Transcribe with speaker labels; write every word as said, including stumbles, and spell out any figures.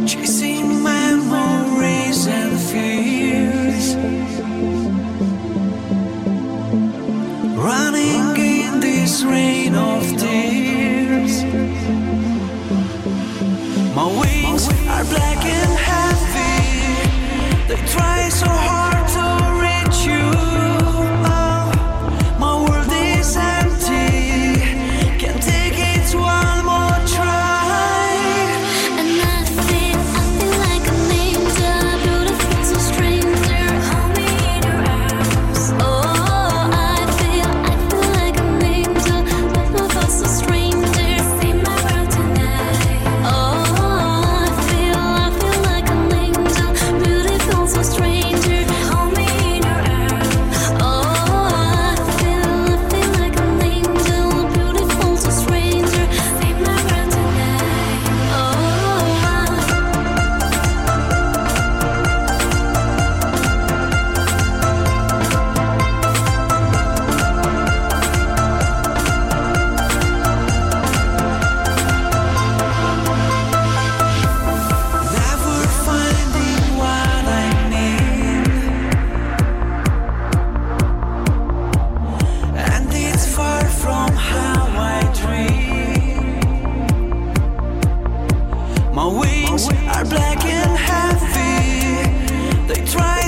Speaker 1: chasing memories and fears, running in this rain of tears. My wings are black and heavy, they try so hard to reach you. Oh, my world is empty, can't take it one more try.
Speaker 2: And I feel, I feel like an angel, beautiful, so stranger, hold me in your arms. Oh, I feel, I feel like an angel, beautiful, so stranger, see my world tonight. Oh, I feel, I feel like an angel, beautiful, so stranger, hold me in your arms. Oh, I feel, I feel like an angel, beautiful, so stranger, see my world tonight. Oh.
Speaker 1: Never finding what I need, and it's far from how I dream. My wings are black and heavy, they try